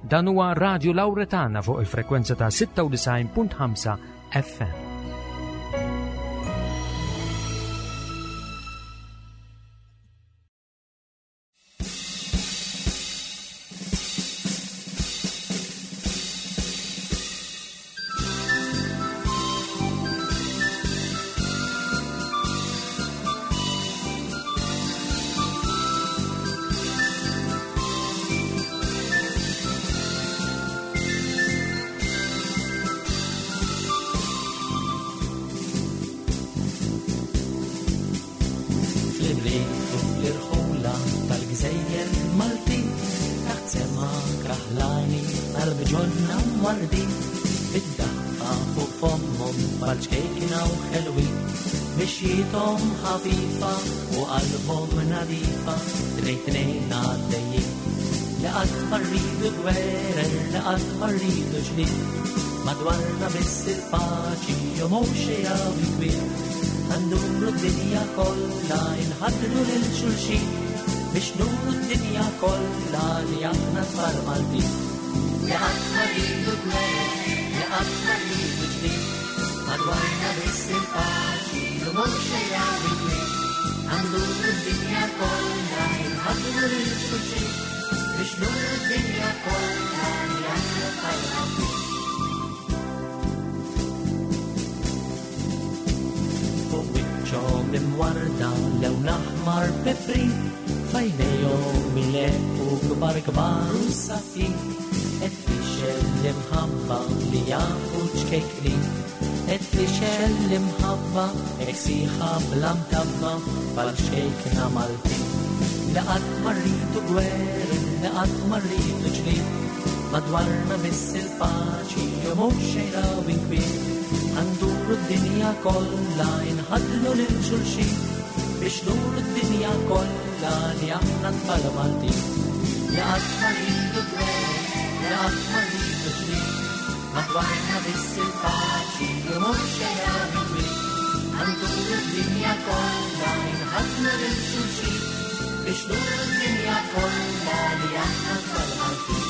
Dan huwa Radio Lawretana fuq il-frekwenza ta' 96.5 FM. خفيفة وقلبهم نظيفة ريتنين عالديين لقد مريض جوارر لقد مريض جديد مدورنا بس الباċi وموشي قوي كبير هندور الدنيا كلها نحضروا للشلشين مش نور الدنيا كلها ليعنا فرمالتين لقد مريض جوارر لقد مريض جديد مدورنا بس الباċi وموشي قوي كبير هندور الدنيا كلها نحضروا للشلشين مش نور الدنيا كلها ليعنا فرمالتين من وردة لون أحمر ببري فاينيهم ملقوا كبار كبار وصافين اتليش اللي محبة اللي يعفوش كيكري اتليش اللي محبة اكسيخة بلا متبة فالش كيكنا مالتين لقد مريت جوار لقد مريت جليد مدورنا بس الباċi وموشي قوي كبير هندور الدنيا كلها نحضروا للشلشين بيش نور الدنيا كلها ليعنا نفرمالتين لقد مريت جوار لقد مريت جليد مدورنا بس الباċi وموشي قوي كبير هندور الدنيا كلها نحضروا للشلشين بيش نور الدنيا كلها ليعنا نفرمالتين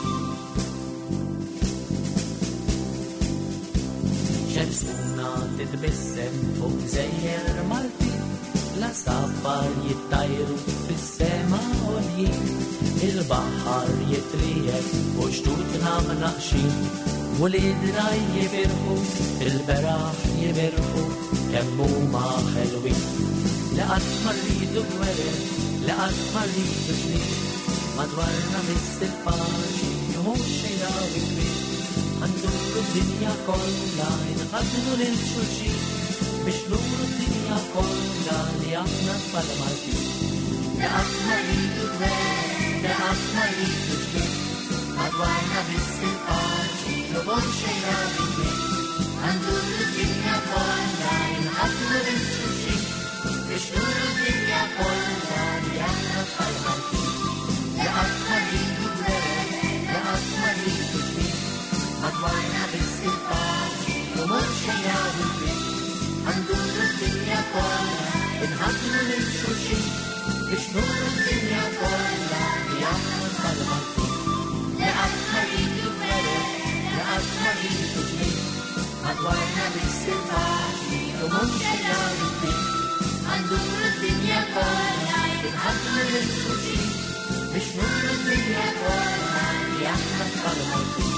شمسونا تتبسم فوق زير مالتي لا صبر يتطيروا في السما عاليين البحر يتريق وشتوتنا مناقشين والقدرة يبرحوا البراح يبرحوا كموما حلوين لقد مريت جوار لقد مريت جليد مدورنا مثل الباċi وموشي قوي كبير هندور الدنيا كلها نحضروا للشلشين مش نور الدنيا كلها ليعنا فرمالتين لقد مريت جوار لقد مريت جليد مدورنا بس الباċi وموشي قوي كبير هندور الدنيا كلها نحضروا للشلشين مش نور الدنيا كلها ليعنا فرمالتين لقد مريت جوار لقد مريت جليد مدورنا بس الباċi وموشي قوي كبير هندور الدنيا كلها نحضروا للشلشين مش نور الدنيا كلها ليعنا فرمالتين لقد مريت جوار لقد مريت جليد مدورنا بس الباċi وموشي قوي كبير هندور الدنيا كلها نحضروا للشلشين مش نور الدنيا كلها ليعنا فرمالتين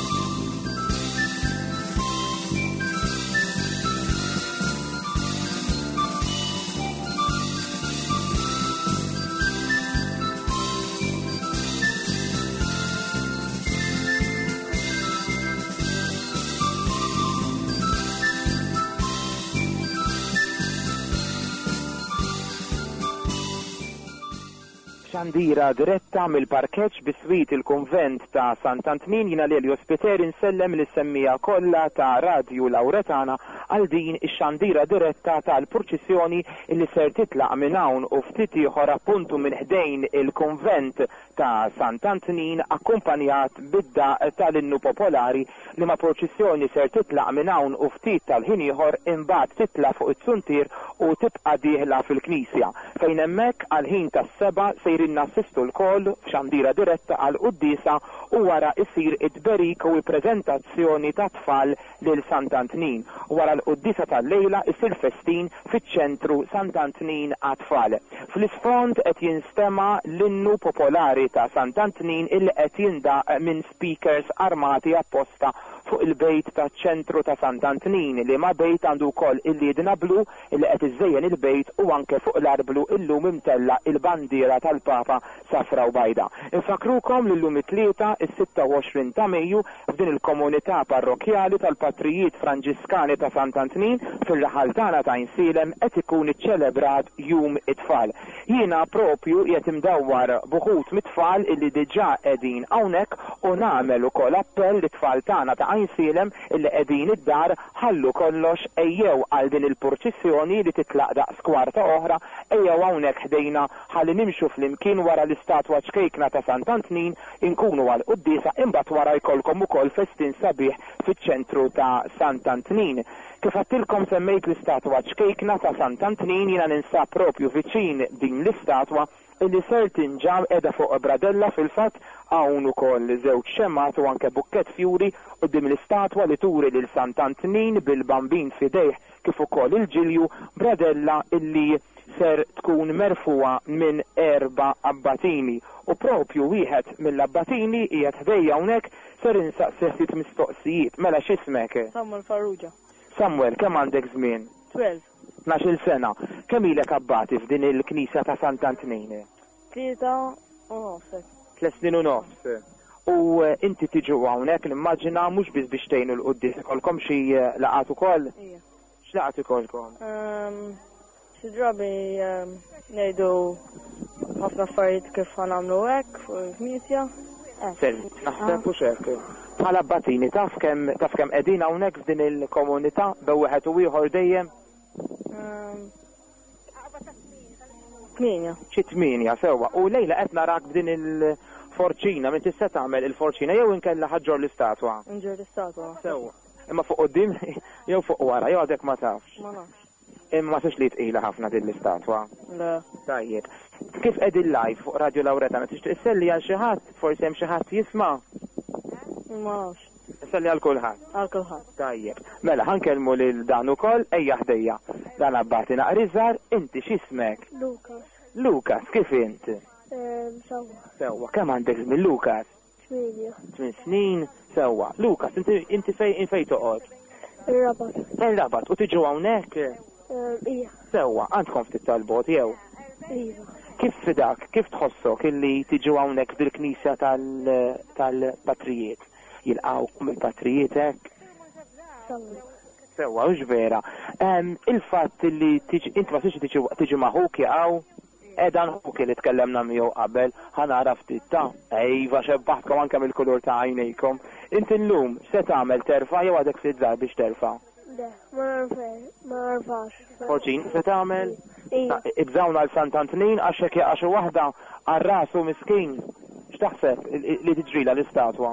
Xandira diretta mill-parkeġġ biswit il-konvent ta' Sant'Antmin jina Lelio Spiteri nsellem l-semmija kollha ta' Radio Lawretana għal din ix-xandira diretta tal-proċessjoni illi ser titlaq minn hawn u ftit ieħor appuntu minn ħdejn il-konvent ta' Sant'Antmin akkumpanjat bid-daq tal-innu popolari li ma' proċessjoni ser titlaq minn hawn u ftit tal-ħin ieħor imbagħad titla' fuq it-suntir u tibqa' dieħla fil-Knisja fejn hemmhekk għal ħin tas-seba' sejrin li nassistu l-koll f'xandira diretta għal qudiesa u wara isir id-berik u prezentazzjoni ta' tfal lil Sant'Antnin. Wara l-qudiesa tal-lejla isir festin fiċ-ċentru Sant'Antnin għat-tfal. Fl-isfond qed jinstema l-innu popolari ta' Sant'Antnin illi qed jindaq minn speakers armati apposta fuq il-bejt ta' ċentru ta' Sant'Antnin li ma' bejt għandu wkoll il-liedna blu illi qed iżejjen il-bejt u anke fuq l-arblu illum imtella il-bandiera tal-Papa safra u bajda. Infakrukom l-lum it-tlieta is-26 ta' Mejju f'din il-komunità parrokjali tal-Patrijiet Franġiskani ta' Sant'Antnin fil-raħaltana ta' Insilem qed ikun iċċelebrat Jum it-Tfal. Jiena propju qiegħed imdawwar buħut mit-tfal illi diġà qegħdin hawnhekk u nagħmel ukoll appell lit-tfal tagħna ta' Insilem illi qegħdin id-dar ħallu kollox ejjew għal din il-purċissjoni li titlaq daqs kwarta oħra ejjew hawnhekk ħdejna ħalli nimxu flimkien wara l-istatwa ċkejkna ta' Sant'Antnin inkunu għal qudiesa imbagħad wara jkollkom ukoll festin sabiħ fiċ-ċentru ta' Sant'Antnin. Kif għattilkom semmejt l-istatwa ċkejkna ta' Sant'Antnin jiena ninsab propju viċin din l-istatwa illi ser tinġam edha fuq bradella fil-fatt hawn ukoll żewġ xemmat u anke bukket fjuri qudiem l-istatwa li turi lil Sant'Antnin bil-bambin fidejh kif ukoll il-ġilju bradella illi ser tkun merfuwa minn 4 abbatini u propju wieħed mill-abbatini qiegħed ħdejja hawnhekk ser insaqsih ftit mistoqsijiet. Mela x'ismek? Samuel Farrugia. Samuel, kemm għandek żmien? 12. 12 sena. Kemm ilek abbati f'din il-Knisja ta' Sant'Antnin? 3 u nofs. 3 snin u nofs. U inti tiġu hawnhekk nimmaġina mhux biss biex tgħinu l-quddies ikolkom xi laqat ukoll? Ija. X'laqat ikolkom? Xi drabi ngħidu ħafna affarijiet kif ħanamlu hekk fuq il-Knisja. Naħseb u xek. Bħala abbatini taf kemm qegħdin hawnhekk f'din il-komunità b'wieħed u ieħor dejjem? 8. Xi 8 sewwa. U lejla qed narak b'din il-forċina, minn tista' tagħmel il-forċina jew inkella ħaġġor l-istatwa? Nġor l-istatwa. Sewwa. Imma fuq quddiem jew fuq wara, jew għadek ma tafx. Ma nafx. Imma ma tix li tqila ħafna din l-istatwa. Le. Tajjeb. Kif qegħdin live fuq Radio Lawretana tixtieq isselli għal xi ħadd, forsi hemm xi ħadd jisma'? Ma nafx. Isselli għal kulħadd. Għal kulħadd. Tajjeb. Mela ħankellmu lil dan ukoll ejja ħdejja. Dan abbati naqriżar, inti x'ismek? Lukas. Lukas, kif inti? Sewwa. Sewwa, kemm għandek żmien Lukas? 8. 8 snin, sewwa. Lukas, inti fejn toqgħod? Ir-Rabat. Ir-Rabat, u tiġu hawnhekk? Ija. Sewwa, għandkom ftit talbot jew? Iva. Kif fidak, kif tħossok illi tiġu hawnhekk fil-Knisja tal-Patrijiet? Jilqgħu mill-Patrijiet hekk? Sewwa, mhux vera. Il-fatt li inti ma tiġi magħhuk jaqgħu edan ħuk li tkellemna miegħu qabel ħanara ftit ta' ejva xebbaħtkom anke mill-kulur ta' għajnejkom. Inti llum se tagħmel terfa' jew għadek ftit żgħar biex terfa'? Le, ma narfax. Forċin, se tagħmel? Ija. Ibżawna l-Sant'Antnin għax hekk jaqa' xi waħda għar-rasu miskin. X'taħseb li tiġrila l-istatwa?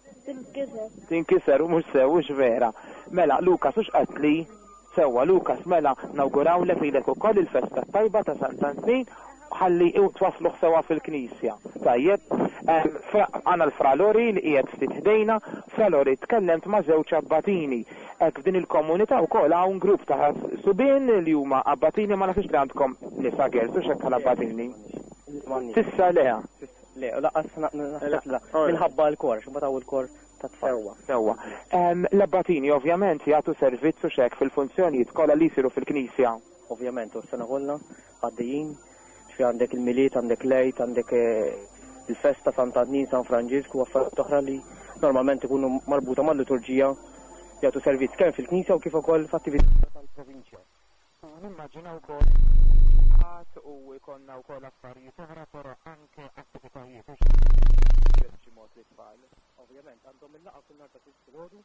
Tinkiser u mhux sew, mhux vera. Mela, Lukas, hux qatli? Sewwa, Lukas, mela nawgurawlek lilek ukoll il-festa tajba ta' Sant'Antnin ħalli twasluh sewa fil-Knisja. Tajjeb, għandna l-Fra Lori li qiegħed ftit ħdejna, Fra Lori tkellemt ma' żewġ abbatini. Hekk f'din il-komunità wkoll hawn grupp ta' subien li huma abbatini ma nafx li għandkom nisa gersu x'hekk bħala abbatini. Tissa leha. Le, laqas minħabba l-kor, xubataw il-kor ta' tfal. Sewwa. L-abbatini ovvjament jagħtu servizzu xek fil-funzjonijiet kollha li jsiru fil-Knisja. Ovvjament, u s-sena kollha għaddejjin, xfi għandek il-miliet, għandek lejt, għandek il-festa Sant'Antnin, San Franġisku, affarijiet oħra li normalment ikunu marbuta mal-liturġija jagħtu servizz kemm fil-Knisja u kif ukoll f'attività tal-provinċja. Nimmaġina wkoll u jkollna wkoll affarijiet oħra però anke attivitajiet b'xi mod li tfal. Ovvjament għandhom il-laqgħa kull nhar ta' sitt-sigodu,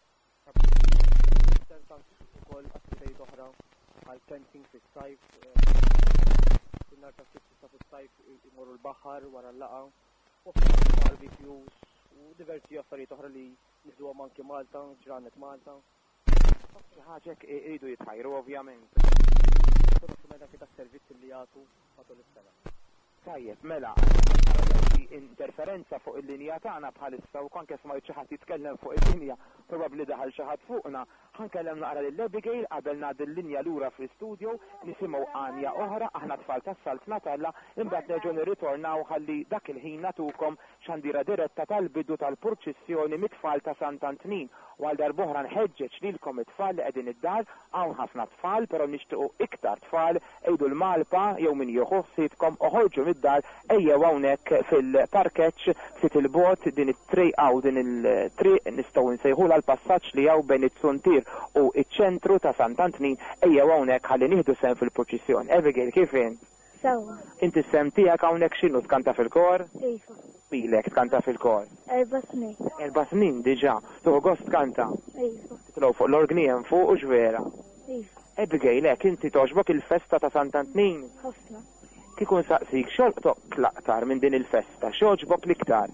ukoll attivitajiet oħra għal camping fis-sajf. Kull nhar ta' sitt fis-sajf imorru l-baħar wara l-laqgħa, u barbecues u diversi affarijiet oħra li nieħduhom anke Malta, ġranet Malta. Xi ħaġa iridu jitħajru ovvjament. Meta kita servizzi li jagħtu matul is-sena. Tajjeb, mela, interferenza fuq il-linja tagħna bħalissa u konke smajt xi ħadd jitkellem fuq il-linja, probabbli daħal xi ħadd fuqna. Ħankellem naqra lil Abigail qabel ngħaddi l-linja lura fl-istudio, nisimgħu għanja oħra aħna tfal tas-Salt Natalla, imbagħad nerġgħu nirritornaw ħalli dak il-ħin nagħtukom xandira diretta tal-bidu tal-purċissjoni mit-tfal ta' Sant'Antnin. U għal darb'oħra nħeġġeġ lilkom it-tfal li qegħdin id-dar, hawn ħafna tfal, però nixtiequ iktar tfal, ejdu l-Malpa jew min jieħu ħsiebkom oħorġu mid-dar ejjew hawnhekk fil-parkeġġ ftit il-bot din it-triq aw din il-triq nistgħu nsejħula l-passaġġ li hawn bejn it-Suntir u iċ-ċentru ta' Sant'Antnin ejjew hawnhekk ħalli nieħdu sehem fil-proċessjoni. Abigail, kif in? Sewa. Inti sem tiegħek hawnhekk x'inhu tkanta fil-kor? Iva. Ilek tkanta fil-kor? 4 snin. 4 snin diġà. Tuħu gost kanta? Iva. Titlow fuq l-orgniem fuq u x'vera. Iva. Abigail, inti toġbok il-festa ta' Sant'Antnin? Ħafna. Kikun saqsik xolqtok l-aktar minn din il-festa, x'oġbok l-iktar?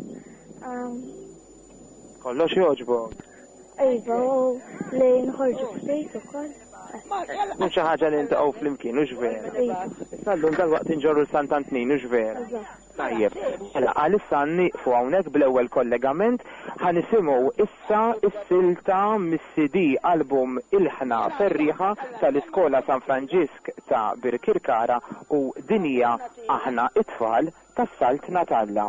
Kollox joġbok? Iva, u li nħorġu f'bejt ukoll. Mhux xi ħaġa li ntaqgħu flimkien, u x'vera. Iva. Sallum dal-waqt inġorru l-Sant'Antnin, u x'vera. Eżatt. Tajjeb, mela għalissa nieqfu hawnhekk bl-ewwel kollegament ħanisimgħu issa s-silta mis-CD album Il-ħna Ferriħa tal-Iskola San Franġisk ta' Birkirkara u dinija aħna it-tfal tas-Salt Natalla.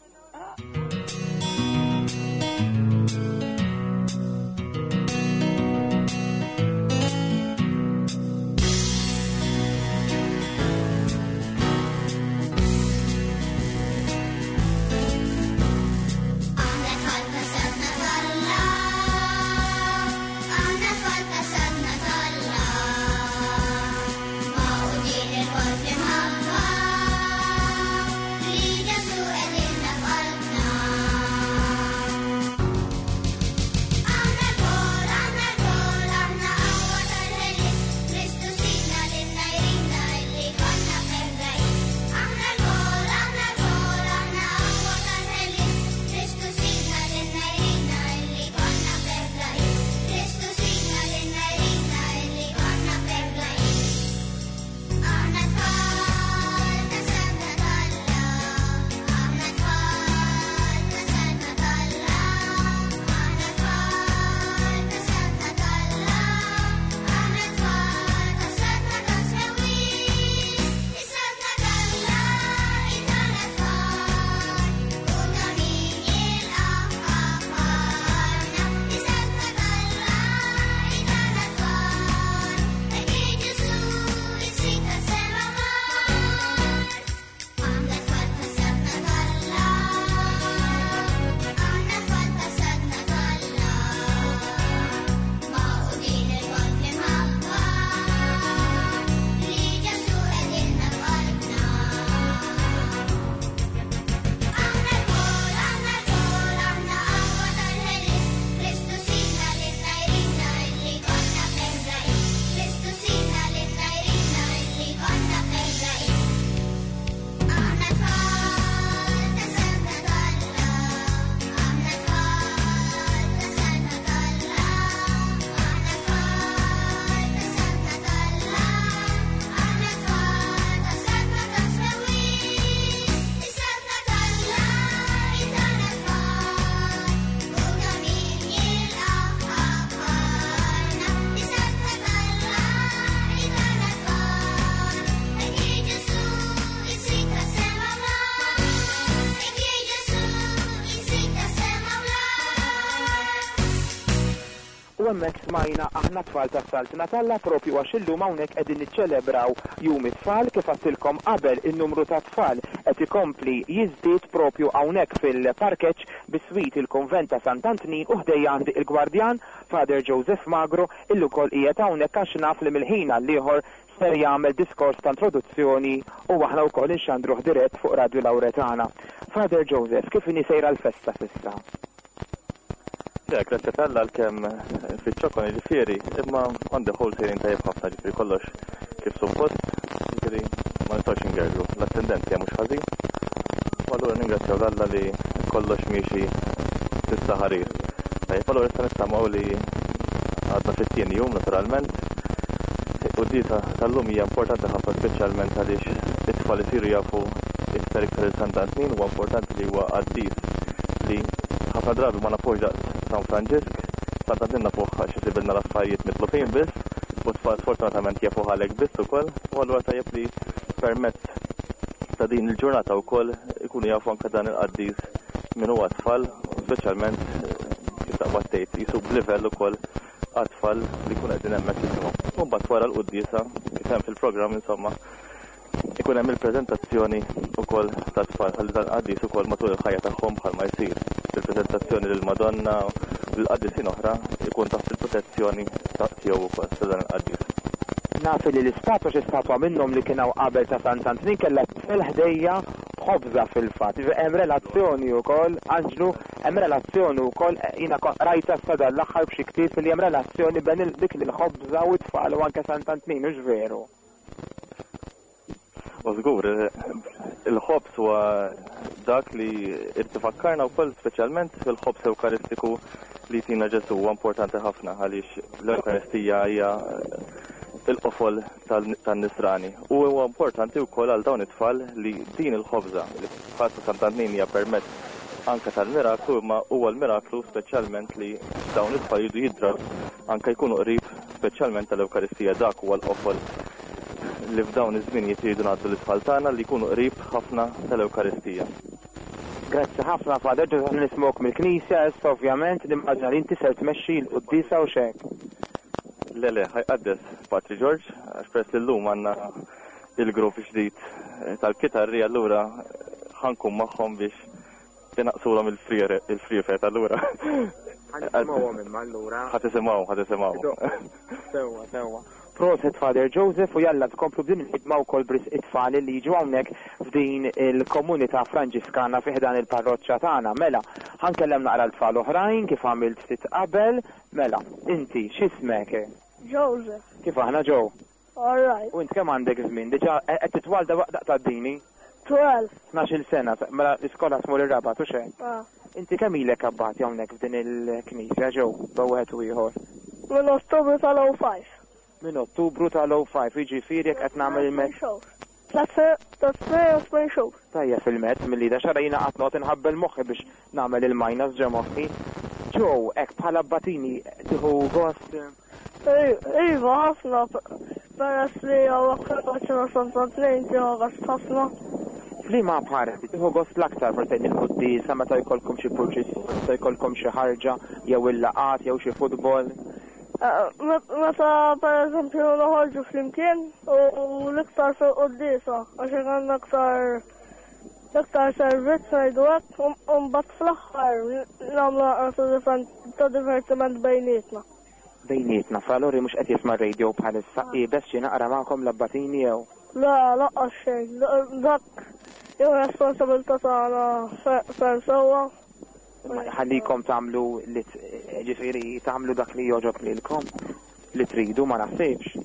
u hemmhekk smajna aħna tfal tas-Salt Natalla propju għax illum hawnhekk qegħdin niċċelebraw jum it-tfal kif għattilkom qabel in-numru ta' tfal qed ikompli jiżdied propju hawnhekk fil-parkeġġ bis-swit il-Konvent ta' Sant'Antnin u ħdejja għandi il-Gwardjan Father Joseph Magro illu kol qiegħed hawnhekk għax naf li mill-ħin għall-ieħor ser jagħmel diskors ta' introduzzjoni u aħna wkoll inxandruh dirett fuq Radio Lauretana. Father Joseph, kif inhi sejra l-festa s'issa? Grazie talla l-kem fil-ċokon ġifieri, imma għandi ħol sejrin tajjeb ħafna ġifieri kollox kif suppost, ġifieri ma nistax ingerġu. L-attendenzja mhux ħażin. U allura ningrazzjaw l-Alla li kollox miexi s'issa ħarir. Tajjeb allura issa nistamaw li għadna fit-tieni jum naturalment. U d-dita tal-lum hija importanti ħafna speċjalment għaliex it-tfal isiru jafu iktar il-Sant'Antnin huwa importanti li huwa qaddis li ħafna drabi ma nafux daqs San Franġisk, Sant'Antnin nafuh xi sibilna l-affarijiet mitlufin biss, u sfortunatament jafuh għalhekk biss ukoll, u allura tajjeb li permezz ta' din il-ġurnata wkoll ikunu jafu anke dan il-qaddis min huwa tfal, speċjalment kif taqbad tgħid jisu b'livell ukoll għat-tfal li jkun qegħdin hemmhekk jisimgħu. U mbagħad wara l-quddiesa kif hemm fil-programm insomma ikun hemm il-preżentazzjoni wkoll ta' tfal ħalli dan qaddis ukoll matul il-ħajja tagħhom bħalma jsir. Il-preżentazzjoni lill-Madonna u l-qaddisin oħra ikun taħt il-protezzjoni tiegħu wkoll ta' dan il-qaddis. Naf li l-istatwa x'istatwa minnhom li kienu qabel ta' Sant'Antnin kellha tfel ħdejja ħobża fil-fatt. Hemm relazzjoni wkoll, Anġlu, hemm relazzjoni wkoll jiena rajta sada l-aħħar b'xi ktieb li hemm relazzjoni bejn dik il-ħobża u t-tfal u anke Sant'Antnin, mhux veru? U żgur, il-ħobs huwa dak li irtifakkarna wkoll speċjalment fil-ħobs Ewkaristiku li tina Ġesu huwa importanti ħafna għaliex l-Ewkaristija hija il-qofol tan-nisrani. U huwa importanti wkoll għal dawn it-tfal li din il-ħobża li fatt Sant'Antnin hija permezz anke tal-miraklu, imma huwa l-miraklu speċjalment li dawn it-tfal jidu jidrab anke jkunu qrib speċjalment tal-Ewkaristija, dak huwa l-qofol li f'dawn iż-żmien jitjiedu ngħaddu l-itfal tagħna li jkunu qrib ħafna tal-Ewkaristija. Grazzi ħafna Fader Ġosef nismok mill-Knisja, issa ovvjament nimmaġna li inti ser tmexxi l-quddiesa u xek. Le, ħajqaddes Patri George, għax peress li llum għandna il-grupp ġdid tal-kitarri allura ħankun magħhom biex inaqsulhom il-friefet allura. Ħatisimgħuhom imma allura. Ħatisimgħu. Sewwa. Proset Fader Joseph u jalla tkomplu b'din il-ħidma wkoll bris it-tfal li jiġu hawnhekk f'din il-komunità Franġiskana fih dan il-parroċċja tagħna. Mela, ħankellem naqra l-tfal oħrajn kif għamilt ftit qabel. Mela, inti x'ismek? Joseph. Kif aħna Joe? All right. U int kemm għandek żmien? Diġà qed titwalda waqt daqtadini? 12. 12 sena, mela l-iskola tmur ir-raba' u xejn. Inti kemm ilek abbati hawnhekk f'din il-knisja Joe b'wieħed u ieħor? Min Ottubru tal-05. Min Ottubru tal-05, jiġifieri jekk qed nagħmel il-met. Tajja fil-met milli da xarajna qatt noqgħod inħabbel moħħi biex nagħmel il-majnas ġa moħħi. Joe, hekk bħala abbatini tieħu gost. Iva ħafna peress li hawnhekk fil-Paċċina Sant'Antnin tieħu gost ħafna. Fliema bħarti tieħu gost l-aktar fortejn il-quddiesa meta jkollkom xi proċess, meta jkollkom xi ħarġa jew il-laqat jew xi futbol. Meta per eżempju noħorġu flimkien u l-iktar fil-quddiesa għax għandna iktar servizz ngħidu hekk u mbagħad fl-aħħar nagħmlu ta' divertiment bejnietna. Bejnietna, f'allura mhux qed jisma' radio bħalissa qiebes xi naqra magħkom l-abbatini jew? La, laqqas xejn. Dak jew responsabilità tagħna ferm sewwa. Ħallikom tagħmlu ġifieri tagħmlu dak li joġob lilkom li tridu ma naħsibx.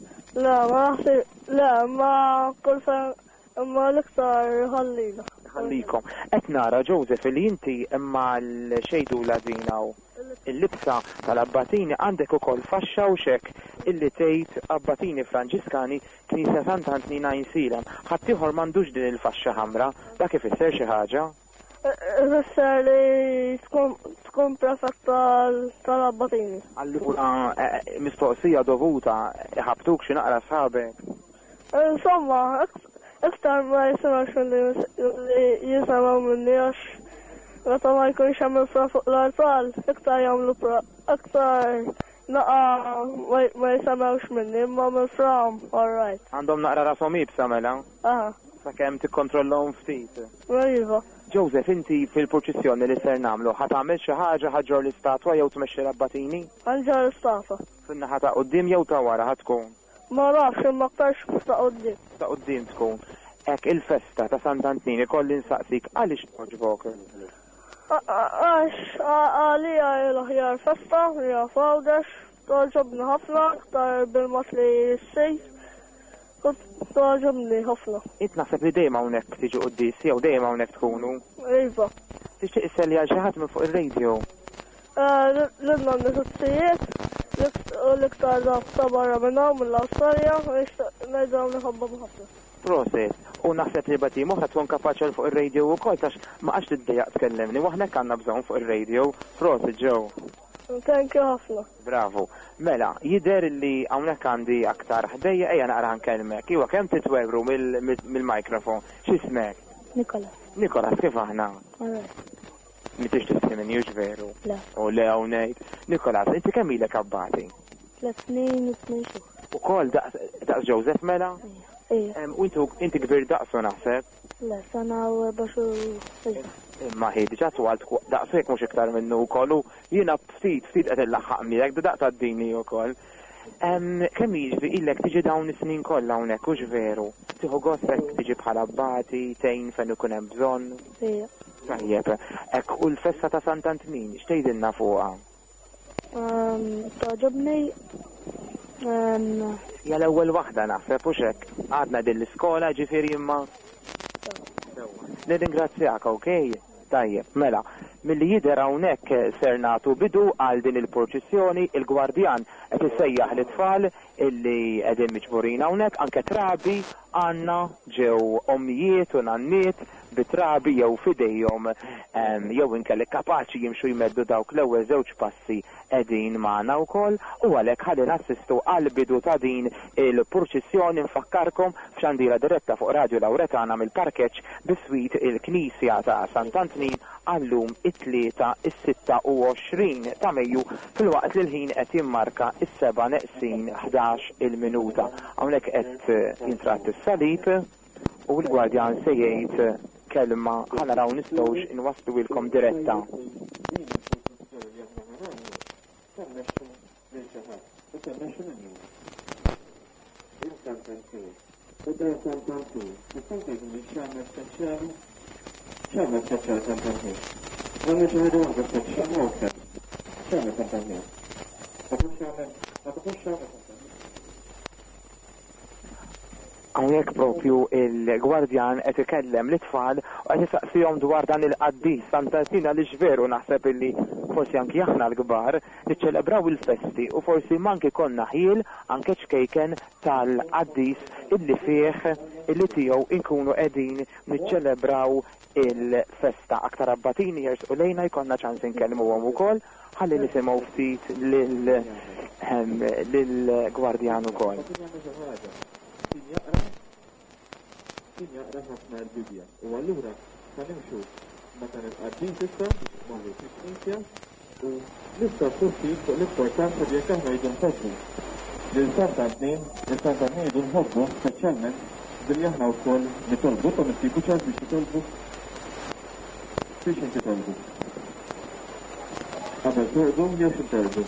Le, ma kull imma l-iktar ħallina. Ħallikom. Qed nara Joseph li inti imma l-xejdu ladina u il-libsa tal-abbatini għandek ukoll faxxa u xek illi tgħid abbatini Franġiskani Knisja Sant'Antnina Insilem. Ħadd ieħor m'għandux din il-faxxa ħamra, dak ifisser xi ħaġa? Ifisser li tkun prefett tal-abbatini. Allura mistoqsija dovuta ħabtuk xi naqra sħabek. Insomma, iktar ma jisimgħux li jisimgħu minni għax meta ma jkunx hemm il-fra fuq l-arfal, iktar jagħmlu iktar naqa ma jisimgħux minni imma mill-fram, all right. Għandhom naqra rashom ibsa mela? Aha. Sakemm tikkontrollhom ftit. Iva. Joseph, inti fil-proċessjoni li ser nagħmlu ħadd tagħmel xi ħaġa ħaġġor l-istatwa jew tmexxi l-abbatini? Ħaġġor l-istatwa. Fin-naħa ta' quddiem jew ta' wara ħadd tkun? Ma nafx imma aktarx ta' quddiem. Ta' quddiem tkun. Hekk il-festa ta' Sant'Antnin ikolli nsaqsik għaliex tħoġbok? Għax għalija l-aħjar festa, hija fawdex, toġobni ħafna, aktar bil-mat li s-sejf. Toġobni ħafna. Int naħseb li dejjem hawnhekk tiġi quddies jew dejjem hawnhekk tkunu? Iva. Tixtieq isselli għal xi ħadd minn fuq ir-radio? L-inna n-nifsijiet u l-iktar ta' barra minn hawn mill-Awstralja, ngħidhom li ħobbhom ħafna. Proset. U naħseb li bati moħra tkun kapaċi fuq ir-radio wkoll tax ma qax tiddejjaq tkellimni waħna għandna bżonn fuq ir-radio. Proset ġew. Thank you ħafna. Bravo. Mela, jidher li hawnhekk għandi aktar ħdejja ejja naqra nkellmek. Iwa kemm titwebru mill-mikrofon. X'ismek? Nikolas, kif aħna? Mitix tissimini ux veru? Le. U le hawnhekk. Nikolas, inti kemm ilek abbati? 3 snin u 2 xhur. Ukoll daqs Joseph mela? U inti kbir daqsu naħseb? Le, sana u 4 xhur. Imma ħi diġà twalt daqsu jekk mhux iktar minnu wkoll u jiena ftit qed illaħħaq miegħek daqta d-dini wkoll. Kemm jiġri ilek tiġi dawn is-snin kollha hawnhekk hux veru? Tieħu gostek tiġi bħala abbati, tgħin fejn ikun hemm bżonn? Tajjeb, hekk u l-festa ta' Sant'Antmin, x'tgħidilna fuqha? Toġobni. Ja l-ewwel waħda naħseb hux hekk. Għadna din l-iskola ġifieri imma. Nirringrazzjak, okej? Tajjeb, mela, milli jidher hawnhekk ser nagħtu bidu għal din il-proċessjoni, il-gwardjan qed isejjaħ l-itfal illi qegħdin miġburin hawnhekk anke trabi għandna ġew ommijiet u nanniet bitrabi jew fidejhom jew inkellek kapaċi jimxu jmeddu dawk l-ewwel żewġ passi qegħdin magħna wkoll u għalhekk ħalli nassistu għal bidu ta' din il-proċessjoni nfakkarkom f'xandira diretta fuq Radio Lawretana mill-parkeġġ biswit il-Knisja ta' Sant'Antmin għallum it-3 is-26 ta' Mejju fil-waqt li l-ħin qed jimmarka is-7 neqsin 11 il-minuta. Hawnhekk qed jintratt is-salib u l-gwardjan se jgħid kelma ħanaraw nistgħux inwasslu ilkom diretta. Hawnhekk propju il-gwardjan qed ikellem l-itfal u qed isaqsihom dwar dan il-qaddis Sant'Antmin li x'veru naħseb illi forsi anki aħna l-kbar niċċelebraw il-festi u forsi manki konna ħiel anke ċkejken tal-qaddis illi fih illi tiegħu inkunu qegħdin niċċelebraw il-festa aktar abbatini jersqu lejna jkollna ċans inkellmuhom ukoll ħalli nisimgħu ftit lill-gwardjan ukoll. Jaqra ħafna l-Bibja u allura ħanimxu meta nitqaddin issa marru fil-Knisja u nista' ftit fuq l-importanza li jekk aħna jdu nħobbu lil Sant'Antmin jdu nħobbu speċjalment billi aħna wkoll nitolbu u nittibu ċans biex nitolbu biex nitolbu. Qabel torqdu jew x'intorqdu?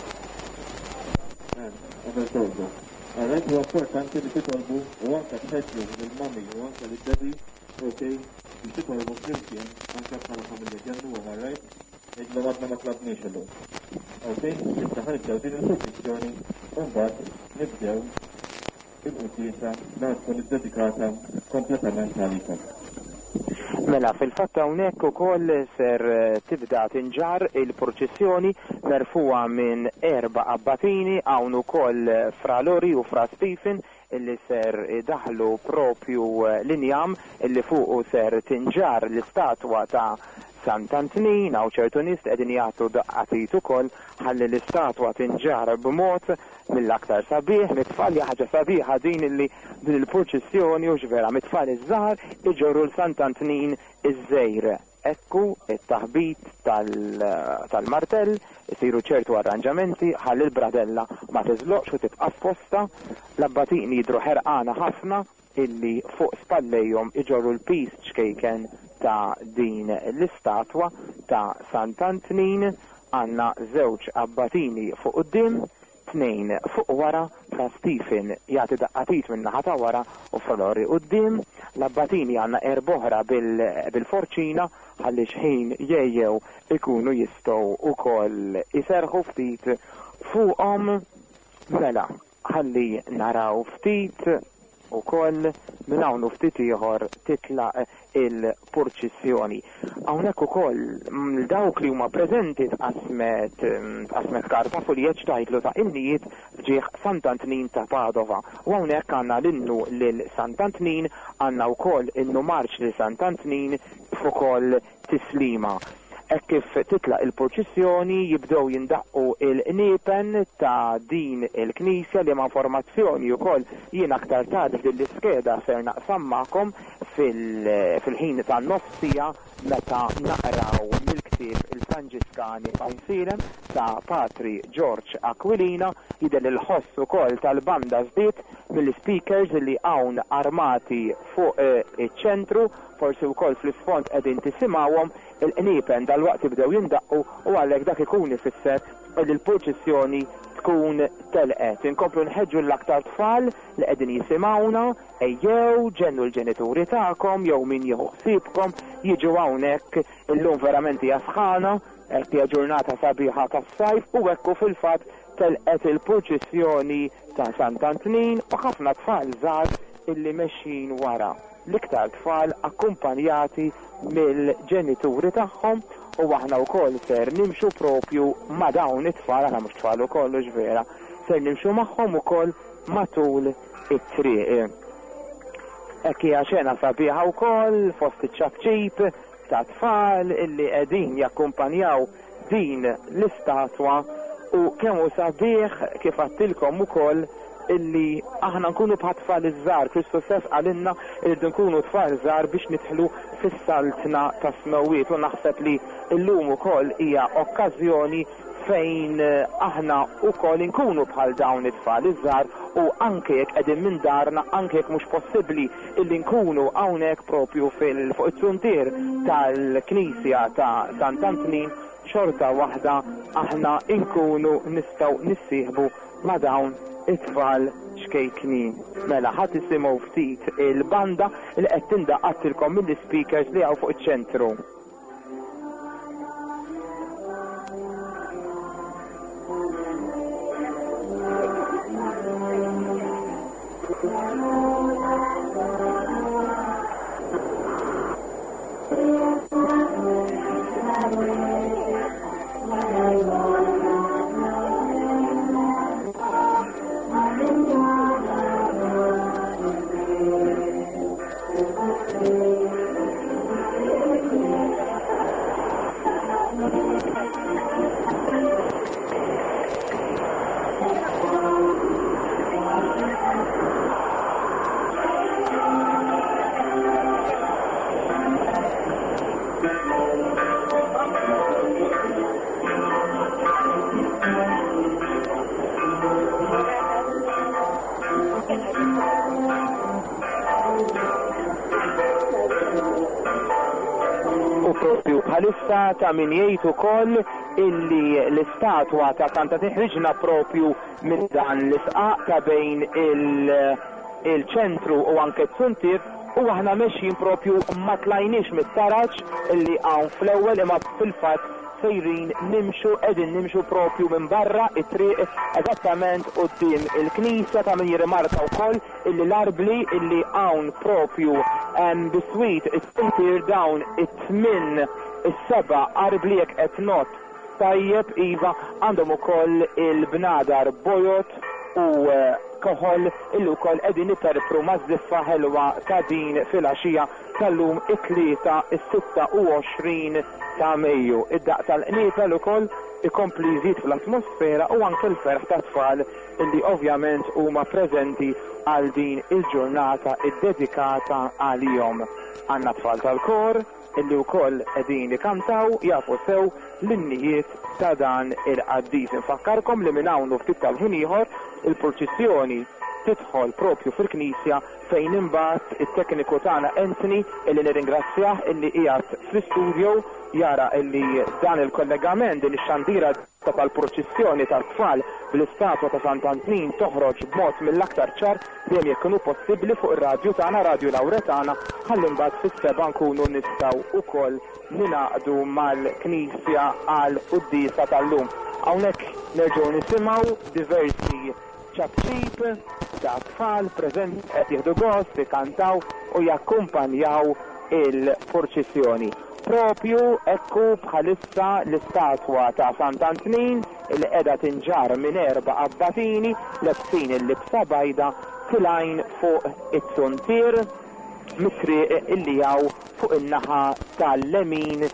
Qabel torqdu. Għarajt u importanti li titolbu u anka tħeġġu lill-mami u anka lid-daddy, okej, biex titolbu flimkien anka bħala familja ġennu u għarajt, iġlu għadna ma tlabniex illum. Okej, issa ħanibdew din il-proċessjoni u mbagħad nibdew il-quddiesa li tkun iddedikata kompletament għalikom. Mela, fil-fatt hawnhekk ukoll ser tibda tinġar il-proċessjoni merfuha minn 4 abbatini hawn ukoll fra Lori u fra Stephen illi ser daħlu propju linjam illi fuqu ser tinġar l-istatwa ta' Sant'Antmin għaw ċertu nies qegħdin jagħtu daqqatit ukoll ħalli l-istatwa tinġar b'mod mill-aktar sabiħ, mit-tfal ħaġa sabiħa din illi din il-proċessjoni u x'vera mit-tfal iż-żgħar iġorru l-Sant'Antmin iż-żejr. Ekku it-taħbit tal-martell isiru ċertu arranġamenti ħalli l-bradella ma tiżloqx u tibqa' f'posta, l-abbatini jidhru ħerqana ħafna illi fuq spallejhom iġorru l-pis ċkejken ta' din l-istatwa ta' Sant'Antmin għandna 2 abbatini fuq quddiem, 2 fuq wara fra Stephen jagħti daqqatit minn naħa ta' wara u fra Lori quddiem, l-abbatini għandna 4 oħra bil-forċina ħalli xħin jejjew ikunu jistgħu ukoll iserħu ftit fuqhom mela ħalli naraw ftit ukoll minn hawn ftit ieħor titlaq il-purċissjoni. Hawnhekk ukoll dawk li huma preżenti tqasmet karta fuljeġġ tajdlu ta' innijiet fġieħ Sant'Antnin ta' Padova. U hawnhekk għandna l-innu lil Sant'Antnin, għandna wkoll innu marċ lil Sant'Antnin ukoll tislima. Hekk kif titlaq il-purċissjoni jibdew jindaqqu il-niepen ta' din il-Knisja li ma' informazzjoni wkoll jien aktar tard din l-iskeda ser naqsam magħkom fil-ħin ta' nofsija meta naqraw mill-ktieb il-Franġiskani Councilem ta' Patri George Aquilina jidher il-ħoss ukoll tal-banda żdied mill-speakers li hawn armati fuq iċ-ċentru, forsi wkoll fl-isfond qegħdin tisimgħuhom il-niepen dal-waqt jibdew jindaqqu u għalhekk dak ikun ifisser li l-purċissjoni tkun telqet. Inkomplu nħeġġu l-aktar tfal li qegħdin jisimgħuna ejjew ġennu l-ġenituri tagħkom jew min jieħu ħsiebkom jiġu hawnhekk illum verament hija sħana, qed hija ġurnata sabiħa tas-sajf u hekk fil-fatt telqet il-purċissjoni ta' Sant'Antnin u ħafna tfal żgħar illi mexxin wara. L-iktar tfal akkumpanjati mill-ġenituri tagħhom u aħna wkoll ser nimxu propju ma' dawn it-tfal, aħna mhux tfal ukoll vera, ser nimxu magħhom ukoll matul it-triq. Hekk hija xena sabiħa wkoll fost iċ-ċabċib ta' tfal illi qegħdin jakkumpanjaw din l-istatwa u kemm hu sabiħ kif għattilkom ukoll illi aħna nkunu bħat tfal iż-żgħar, Kristus stess għalinna irridu nkunu tfal żgħar biex nidħlu fis-saltna ta' smewiet u naħseb li llum ukoll hija okkażjoni fejn aħna ukoll nkunu bħal dawn it-tfal iż-żgħar u anke jekk qegħdin minn darna, anke jekk mhux possibbli illi nkunu hawnhekk propju fuq it-tuntier tal-Knisja ta' Sant'Antnin, xorta waħda aħna nkunu nistgħu nissieħbu ma' dawn it-tfal xkejknin. Mela ħadd isimgħu ftit il-banda li qed tindaqqatilkom mill-speakers li hawn fuq iċ-ċentru. Bħalissa ta' min jgħid ukoll illi l-istatwa ta' Sant'Antnin ħriġna propju minn dan l-isqaq ta' bejn il-ċentru u anke t-suntir u aħna mexjin propju ma tlajniex mit-taraġġ illi hawn fl-ewwel imma fil-fatt sejrin qegħdin nimxu propju minn barra it-triq eżattament quddiem il-Knisja ta' min jirrimarka wkoll illi l-arbli illi hawn propju biswit is-suntir dawn it-tmien is-seba' arbli jekk qed not tajjeb iva għandhom ukoll il-bnadar bojot u koħol illi wkoll qegħdin iperpru maż-żiffa ħelwa ta' din fil-għaxija tal-lum it-tlieta is-26 ta' Mejju. Id-daq tal-qnietel ukoll ikompli jżid fl-atmosfera u anke l-ferħ ta' tfal illi ovvjament huma preżenti għal din il-ġurnata iddedikata għalihom. Għandna tfal tal-kor illi wkoll qegħdin ikantaw jafu sew l-innijiet ta' dan il-qaddis. Infakkarkom li minn hawn ftit tal-ħin ieħor il-purċissjoni tidħol propju fil-Knisja fejn imbagħad it-tekniku tagħna Anthony illi nirringrazzjah illi qiegħed fl-istudio jara illi dan il-kollegament din ix-xandira tal-purċissjoni tat-tfal bl-istatwa ta' Sant'Antnin toħroġ b'mod mill-aktar ċar dejjem jekk ikunu possibbli fuq ir-radju tagħna Radju Lawretana ħalli mbagħad fis-seba' nkunu nistgħu wkoll ninaqdu mal-Knisja għal qudiesa tal-lum. Hawnhekk nerġgħu nisimgħu diversi ċabċib ta' tfal preżenti qed jieħdu gost, ikantaw u jakkumpanjaw il-proċessjoni. Propju ekku bħalissa l-istatwa ta' Sant'Antnin il qiegħda tinġar minn 4 abbatini lebsin il-libsa bajda tilajn fuq it-suntir mitriq illi jaw fuq in-naħa tal-lemin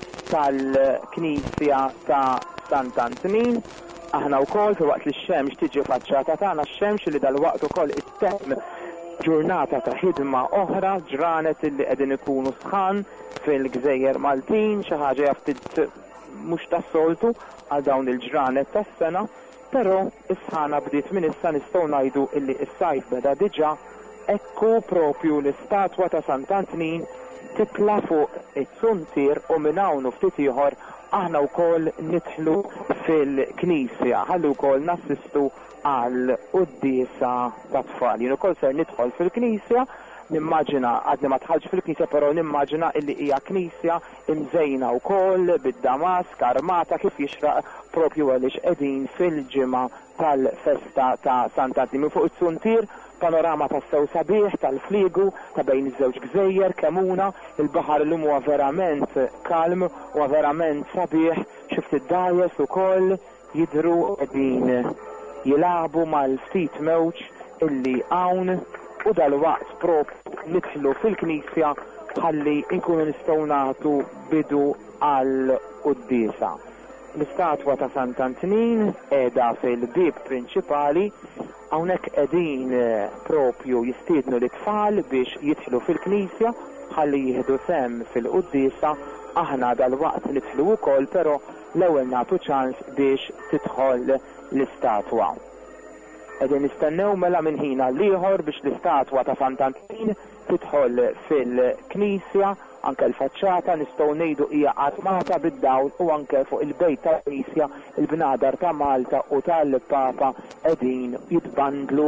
tal-Knisja ta' Sant'Antnin. Aħna wkoll fi waqt li x-xemx tiġi faċċata tagħna x-xemx li dal-waqt ukoll ittemm ġurnata ta' ħidma oħra ġranet illi qegħdin ikunu sħan fil-Gżejjer Maltin, xi ħaġa jaftit mhux tas-soltu għal dawn il-ġranet tas-sena, però is-sħana bdiet minn issa nistgħu ngħidu illi s-sajf beda diġà ekku propju l-istatwa ta' Sant'Antnin titla' fuq it-suntir u minn hawn u ftit ieħor aħna wkoll nidħlu fil-Knisja, ħalli wkoll nassistu għal quddiesa ta' tfal. Jien ukoll ser nidħol fil-Knisja, nimmaġina għadni ma tħallx fil-Knisja, però nimmaġina illi hija Knisja imżejna wkoll bid-damask armata kif jixraq propju għaliex qegħdin fil-ġimgħa tal-festa ta' Sant'Antnin. Minn fuq is-suntir panorama ta' sew sabiħ tal-fliegu ta' bejn iż-żewġ gżejjer kemuna, il-baħar l huwa verament kalm u verament sabiħ, xift id-dajes ukoll jidru qegħdin jilagħbu mal-ftit mewġ illi hawn u dal-waqt nidħlu fil-Knisja ħalli nkunu nistgħu nagħtu bidu għal quddiesa. L-istatwa ta' Sant'Antnin qiegħda fil-bib prinċipali. Hawnhekk qegħdin propju jistiednu l-tfal biex jidħlu fil-Knisja ħalli jieħdu sehem fil-quddiesa. Aħna dal-waqt nidħlu wkoll, però l-ewwel nagħtu ċans biex tidħol l-istatwa. Qegħdin nistennew mela minn ħin għal ieħor biex l-istatwa ta' Sant'Antnin tidħol fil-Knisja. Anke l-faċċata nistgħu ngħidu hija qatmata bid-dawl u anke fuq il-bejt tal-Knisja il-bnadar ta' Malta u tal-Papa qegħdin jitbandlu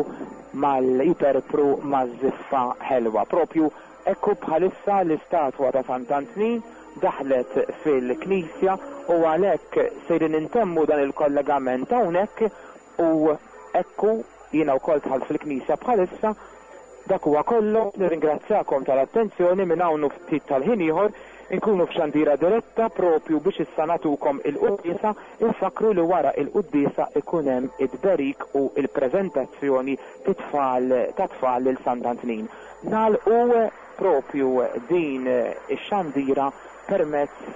jiperpru maż-żiffa ħelwa. Propju ekku bħalissa l-istatwa ta' Sant'Antnin daħlet fil-Knisja u għalhekk sejrin intemmu dan il-kollegament hawnhekk u ekku jiena wkoll tħall fil-Knisja bħalissa. Dak huwa kollu, nirringrazzjakom tal-attenzjoni minn hawn ftit tal-ħin ieħor inkunu f'xandira diretta propju biex issa nagħtukom il-quddiesa, infakru li wara il-quddiesa ikun hemm id-berik u l-preżentazzjoni ta' tfal lil Sant'Antnin. Nagħlqu propju din ix-xandira permezz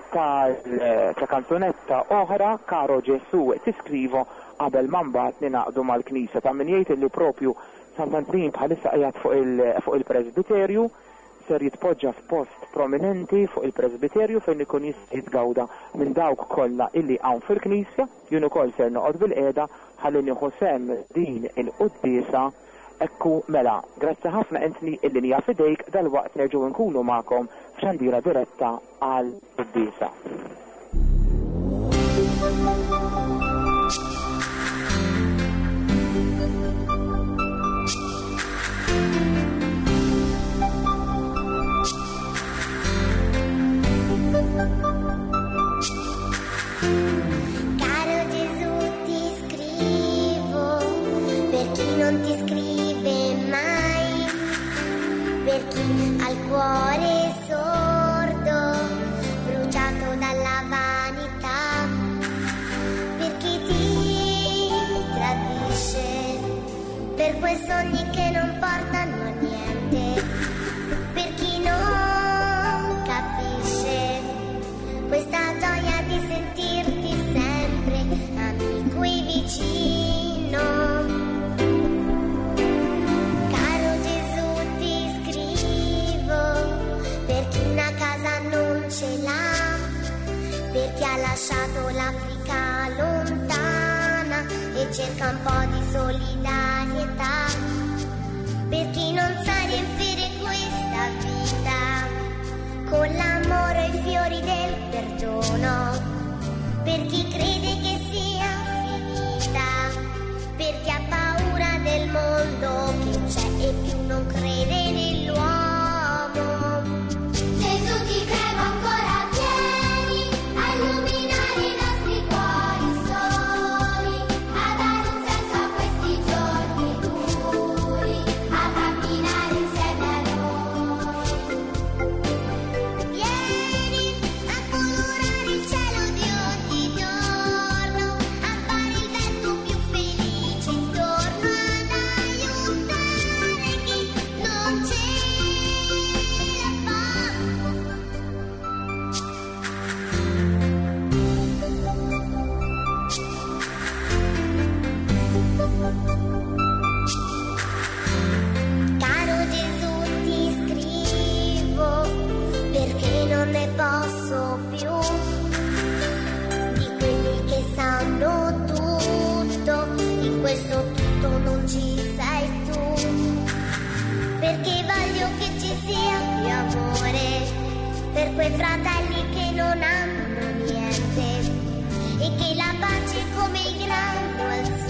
ta' kanzunetta oħra, Karo Ġesu tiskrivo qabel ma mbagħad ninaqdu mal-Knisja ta' min jgħid li propju Sant'Antnin bħalissa qiegħed fuq il-Presbiterju, ser jitpoġġa f'post prominenti fuq il-Presbiterju fejn ikun jista' jitgawda minn dawk kollha illi hawn fil-Knisja. Jien ukoll ser noqgħod bil-qiegħda ħalli nieħu sehem din il-quddiesa. Ekku mela, grazzi ħafna Anthony illi nija fidejk dal-waqt nerġgħu nkunu magħkom f'xandira diretta għal quddiesa. Caro Gesù, ti scrivo per chi non ti scrive mai, per chi ha il cuore sordo, bruciato dalla vanità, per chi ti tradisce, per quei sogni che non portano a niente, per chi non capisce questa gioia di sentirti sempre amico e vicino. Caro Gesù, ti scrivo per chi una casa non ce l'ha, per chi ha lasciato l'Africa lontana e cerca un po' di solidarietà, per chi non sa riempire questa vita con l'amore e i fiori del perdono, per chi crede che sia finita, per chi ha paura del mondo che c'è e più non crede nell'uomo. Gesù ti prego ancora vieni a illuminare i nostri cuori soli, a dare un senso a questi giorni duri. Caro Gesù ti scrivo perché non ne posso più di quelli che sanno tutto, in questo tutto non ci sei tu, perché voglio che ci sia più amore per quei fratelli che non hanno niente, e che la pace come il grano al